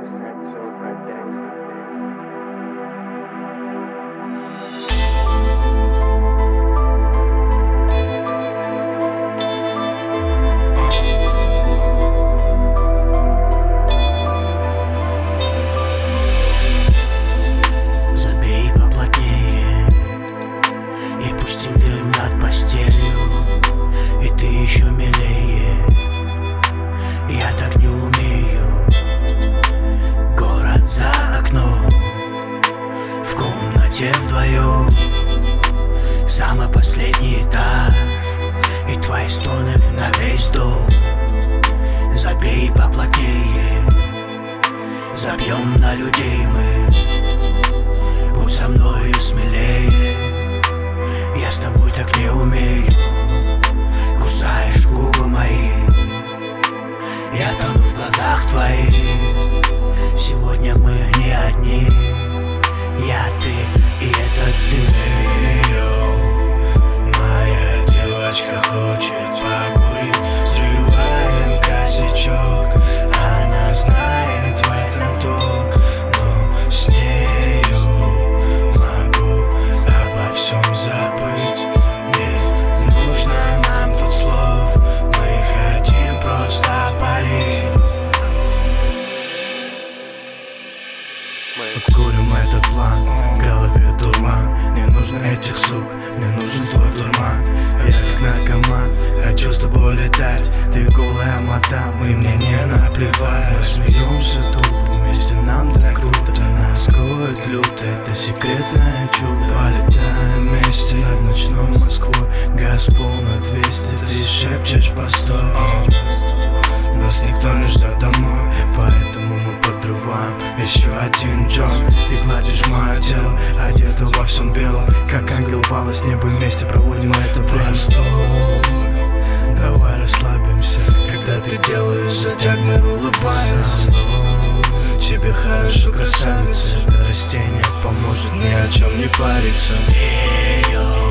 Забей поплотнее и пусти дым над постелью, и ты еще милее. Я так не умею. Город за окном, в комнате вдвоем, самый последний этаж, и твои стоны на весь дом. Забей поплотнее, забьем на людей мы. Будь со мною смелее, я с тобой так не умею. Кусаешь губы мои, я тону в глазах твоих. Сегодня мы не одни, я, ты и это ты. Моя девочка хочет покурить, срываем косячок. Она знает в этом толк, но с нею могу обо всем забыть. Не нужно нам тут слов, мы хотим просто парить. Обкурим этот план, в голове дурман. Не нужно этих сук, мне нужен твой дурман. Я как наркоман, хочу с тобой летать. Ты голая мадам, и мне не наплевать. Мы смеемся тут, вместе нам так круто. Нас кроет люто, это секретное чудо. Полетаем вместе над ночной Москвой. Газ пол на 200, ты шепчешь постой. Нас никто не ждет домой, поэтому мы подрываем еще один джойнт. Ты гладишь мое тело, одета во всем белом, как ангел упала с неба, вместе проводим это время. Стой, давай расслабимся, когда ты делаешь затяг, мир улыбается. Тебе хорошо, красавица, это растение поможет ни о чем не париться.